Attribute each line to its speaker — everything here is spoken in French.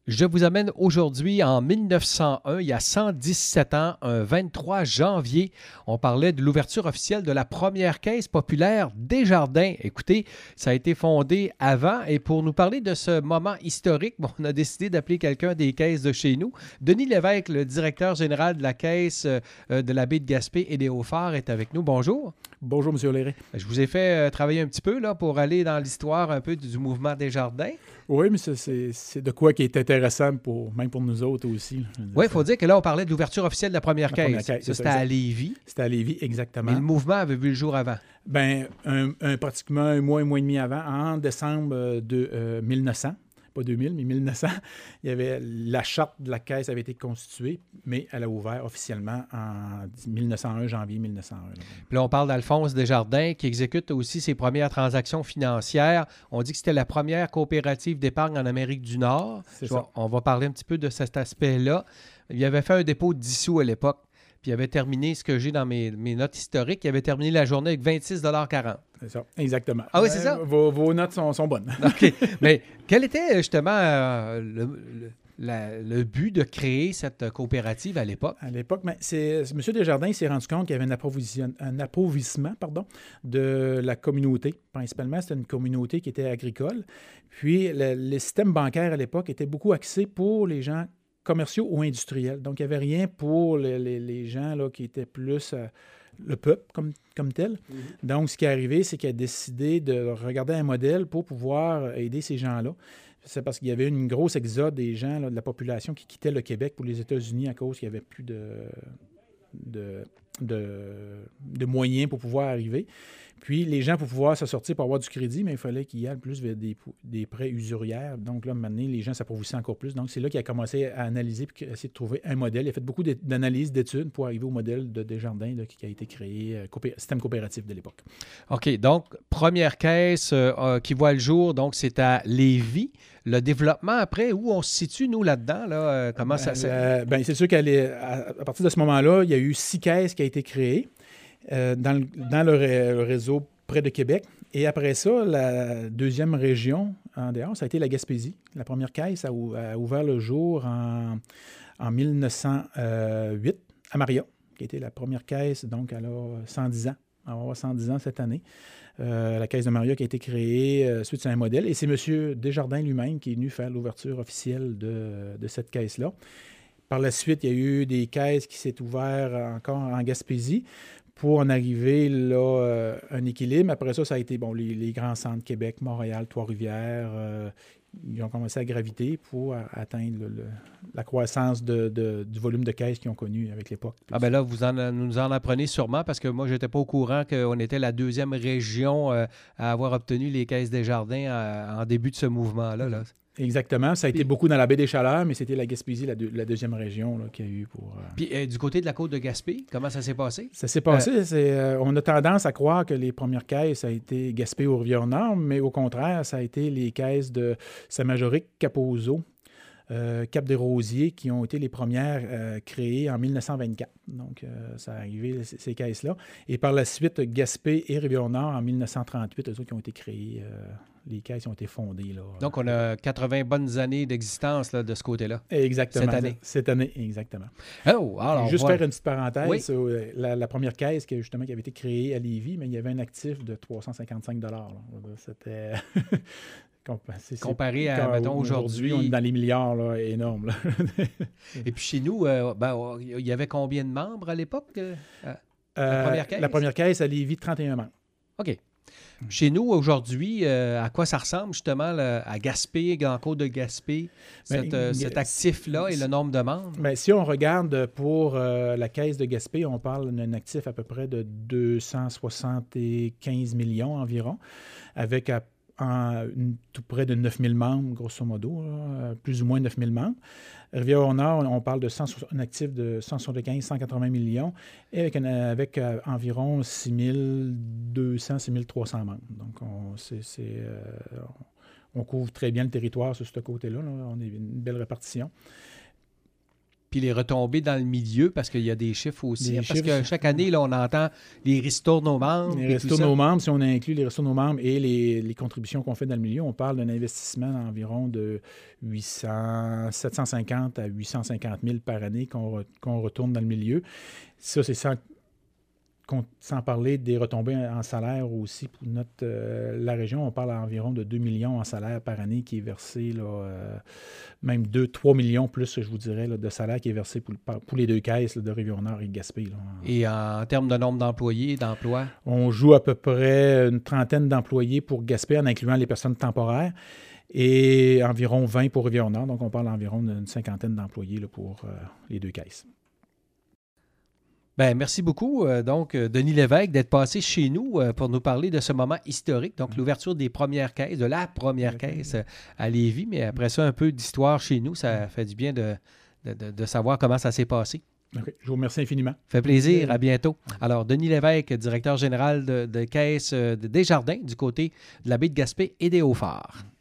Speaker 1: Je vous amène aujourd'hui en 1901, il y a 117 ans, un 23 janvier. On parlait de l'ouverture officielle de la première caisse populaire Desjardins. Écoutez, ça a été fondé avant et pour nous parler de ce moment historique, on a décidé d'appeler quelqu'un des caisses de chez nous. Denis Lévesque, le directeur général de la caisse de la baie de Gaspé et des Hauts-Forts, est avec nous. Bonjour.
Speaker 2: Bonjour, M. Léré.
Speaker 1: Je vous ai fait travailler un petit peu là, pour aller dans l'histoire un peu du mouvement Desjardins.
Speaker 2: Oui, mais c'est de quoi qui est intéressant, même pour nous autres aussi.
Speaker 1: Oui, il faut dire que là, on parlait de l'ouverture officielle de la première caisse. Ça, c'était à Lévis.
Speaker 2: C'était à Lévis, exactement.
Speaker 1: Mais le mouvement avait vu le jour avant.
Speaker 2: Bien, pratiquement un mois et demi avant, en décembre de 1900, pas 2000, mais 1900, il y avait la charte de la caisse avait été constituée, mais elle a ouvert officiellement en 1901, janvier 1901.
Speaker 1: Puis là, on parle d'Alphonse Desjardins qui exécute aussi ses premières transactions financières. On dit que c'était la première coopérative d'épargne en Amérique du Nord. On va parler un petit peu de cet aspect-là. Il avait fait un dépôt de 10 sous à l'époque. Puis il avait terminé, ce que j'ai dans mes notes historiques, il avait terminé la journée avec 26,40 $.
Speaker 2: C'est ça, exactement.
Speaker 1: Ah oui, c'est ça?
Speaker 2: Vos notes sont bonnes.
Speaker 1: OK. Mais quel était justement le but de créer cette coopérative à l'époque?
Speaker 2: À l'époque, M. Desjardins s'est rendu compte qu'il y avait un appauvrissement de la communauté. Principalement, c'était une communauté qui était agricole. Puis, le système bancaire à l'époque était beaucoup axé pour les gens commerciaux ou industriels. Donc, il n'y avait rien pour les gens là, qui étaient plus le peuple comme tel. Mm-hmm. Donc, ce qui est arrivé, c'est qu'il a décidé de regarder un modèle pour pouvoir aider ces gens-là. C'est parce qu'il y avait une grosse exode des gens, là, de la population qui quittait le Québec pour les États-Unis à cause qu'il n'y avait plus de moyens pour pouvoir arriver. Puis, les gens, pour pouvoir se sortir pour avoir du crédit, mais il fallait qu'ils y aillent plus vers des prêts usurières. Donc, là, maintenant, les gens s'appauvrissaient encore plus. Donc, c'est là qu'il a commencé à analyser et à essayer de trouver un modèle. Il a fait beaucoup d'analyses, d'études pour arriver au modèle de Desjardins là, qui a été créé, système coopératif de l'époque.
Speaker 1: OK. Donc, première caisse qui voit le jour, donc c'est à Lévis. Le développement après, où on se situe, nous, là-dedans? Là, comment ça
Speaker 2: c'est sûr qu'à partir de ce moment-là, il y a eu 6 caisses qui ont été créées. Dans le réseau près de Québec. Et après ça, la deuxième région en dehors, ça a été la Gaspésie. La première caisse a ouvert le jour en 1908 à Maria, qui a été la première caisse, donc elle a 110 ans. Elle va avoir 110 ans cette année. La caisse de Maria qui a été créée suite à un modèle. Et c'est M. Desjardins lui-même qui est venu faire l'ouverture officielle de cette caisse-là. Par la suite, il y a eu des caisses qui s'est ouvertes encore en Gaspésie pour en arriver là, un équilibre. Après ça, ça a été les grands centres, Québec, Montréal, Trois-Rivières. Ils ont commencé à graviter pour atteindre la croissance du volume de caisses qu'ils ont connu avec l'époque.
Speaker 1: Ah ben là, vous nous en apprenez sûrement parce que moi, je n'étais pas au courant qu'on était la deuxième région à avoir obtenu les caisses Desjardins en début de ce mouvement-là. Là.
Speaker 2: Exactement. Ça a été beaucoup dans la baie des Chaleurs, mais c'était la Gaspésie, la deuxième région là, qu'il y a eu pour...
Speaker 1: Puis du côté de la côte de Gaspé, comment ça s'est passé?
Speaker 2: Ça s'est passé, on a tendance à croire que les premières caisses, ça a été Gaspé ou Rivière-Nord, mais au contraire, ça a été les caisses de Saint-Majoric, Cap-aux-Eaux, Cap-des-Rosiers, qui ont été les premières créées en 1924. Donc, ça a arrivé, ces caisses-là. Et par la suite, Gaspé et Rivière-Nord, en 1938, eux autres qui ont été créés... les caisses ont été fondées. Là.
Speaker 1: Donc, on a 80 bonnes années d'existence là, de ce côté-là.
Speaker 2: Exactement.
Speaker 1: Cette année,
Speaker 2: exactement.
Speaker 1: Oh, alors,
Speaker 2: juste faire une petite parenthèse.
Speaker 1: Oui.
Speaker 2: Sur la première caisse qui avait été créée à Lévis, mais il y avait un actif de 355 $. Là. C'était...
Speaker 1: Comparé à, mettons, aujourd'hui...
Speaker 2: on est dans les milliards, là, énorme. Là.
Speaker 1: Et puis chez nous, il y avait combien de membres à l'époque? La première caisse?
Speaker 2: La première caisse à Lévis, 31 membres.
Speaker 1: OK. Chez nous, aujourd'hui, à quoi ça ressemble justement à Gaspé, en Côte de Gaspé, cet actif-là et le nombre de membres?
Speaker 2: Bien, si on regarde pour la caisse de Gaspé, on parle d'un actif à peu près de 275 millions environ, avec tout près de 9 000 membres, grosso modo, là, plus ou moins 9 000 membres. Rivière-au-Nord, on parle un actif de 175-180 millions et avec environ 6 200-6 300 membres. Donc, on couvre très bien le territoire sur ce côté-là. Là. On a une belle répartition.
Speaker 1: Puis les retombées dans le milieu, parce qu'il y a des chiffres aussi.
Speaker 2: Des
Speaker 1: parce
Speaker 2: chiffres.
Speaker 1: que chaque année, là, on entend les ristournes aux membres.
Speaker 2: Les ristournes aux membres, si on inclut les ristournes aux membres et les contributions qu'on fait dans le milieu, on parle d'un investissement d'environ de 750 à 850 000 par année qu'on retourne dans le milieu. Ça, c'est sans parler des retombées en salaire aussi. Pour la région, on parle environ de 2 millions en salaire par année qui est versé, même 3 millions plus, je vous dirais, là, de salaire qui est versé pour les deux caisses là, de Rivière-Nord et de Gaspé. Là.
Speaker 1: Et en termes de nombre d'employés, d'emplois?
Speaker 2: On joue à peu près une trentaine d'employés pour Gaspé, en incluant les personnes temporaires, et environ 20 pour Rivière-Nord. Donc, on parle environ d'une cinquantaine d'employés là, pour les deux caisses.
Speaker 1: Bien, merci beaucoup, Denis Lévesque, d'être passé chez nous pour nous parler de ce moment historique, donc l'ouverture des premières caisses, de la première caisse à Lévis, mais après ça, un peu d'histoire chez nous, ça fait du bien de savoir comment ça s'est passé.
Speaker 2: Okay. Je vous remercie infiniment.
Speaker 1: Fait plaisir, à bientôt. Alors, Denis Lévesque, directeur général de caisse de Desjardins du côté de la baie de Gaspé et des Hauts-Phares.